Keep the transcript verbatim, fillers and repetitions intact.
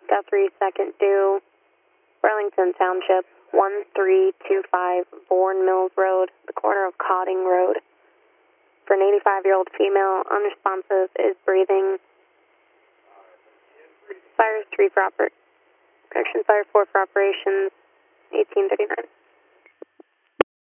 Guthrie second due, Burlington Township, one three two five Bourne Mills Road, the corner of Cotting Road. For an eighty-five-year-old female, unresponsive, is breathing. Fire three for oper- correction, fire four for operations, eighteen thirty-nine.